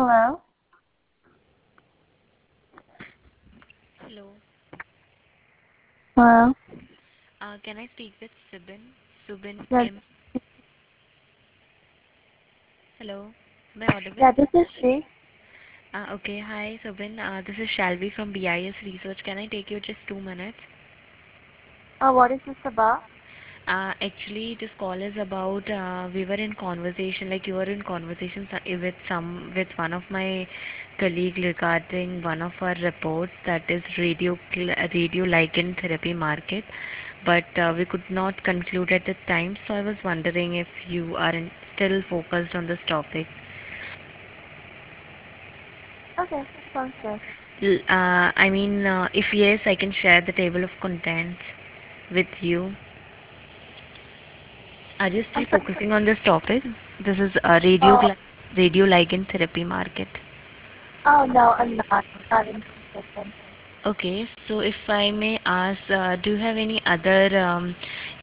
Hello? Hello. Hello? Can I speak with Subin? Subin Yes, M. Hello. Am I audible? yeah, this is she. Okay. Hi, Subin. This is Shalvi from BIS Research. Can I take you just 2 minutes? What is this about? Actually, this call is about we were in conversation, like you were in conversation with one of my colleague regarding one of our reports, that is radioligand therapy market, but we could not conclude at the time. So I was wondering if you are still focused on this topic. Okay, sounds good. If yes, I can share the table of contents with you. Are you still I'm sorry. focusing on this topic? This is a Oh, radioligand therapy market. oh no, I'm not. Not interested. Okay, so if I may ask, do you have any other